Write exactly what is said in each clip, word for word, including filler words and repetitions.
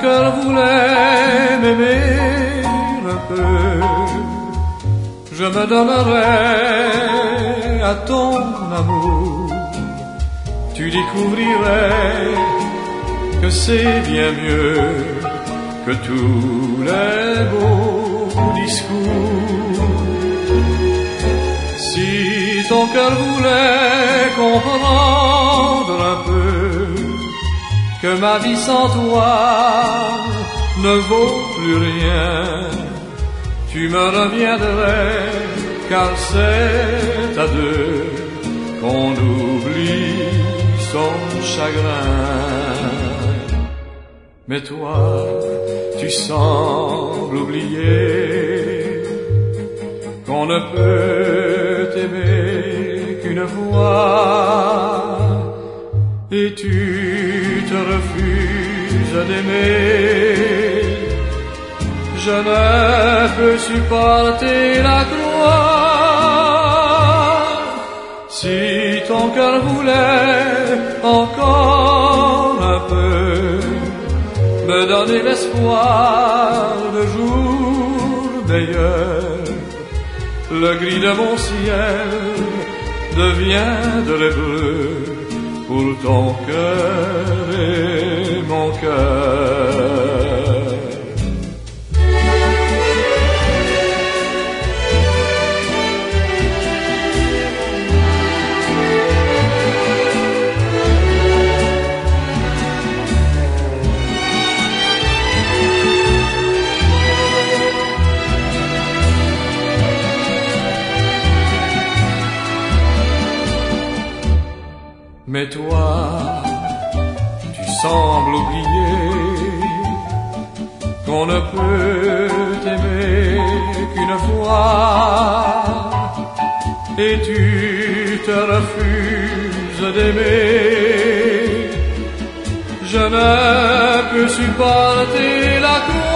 cœur voulait m'aimer un peu, je me donnerais à ton amour. Tu découvrirais que c'est bien mieux que tous les beaux discours. Si ton cœur voulait comprendre un peu que ma vie sans toi ne vaut plus rien, tu me reviendrais, car c'est à deux qu'on oublie son chagrin. Mais toi, tu sembles oublier qu'on ne peut t'aimer qu'une fois, et tu te refuses d'aimer. Je ne peux supporter la croix. Si ton cœur voulait encore un peu me donner l'espoir de jours meilleurs, le gris de mon ciel deviendrait bleu pour ton cœur et mon cœur. Mais toi, tu sembles oublier qu'on ne peut t'aimer qu'une fois, et tu te refuses d'aimer. Je ne peux supporter la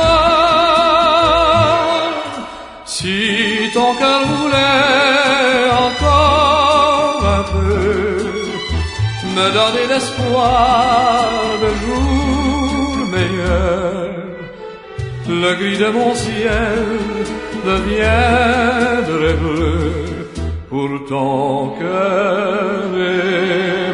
croix. Si ton cœur voulait encore un peu me donner l'espoir de jours meilleurs, le gris de mon ciel deviendrait bleu pour ton cœur et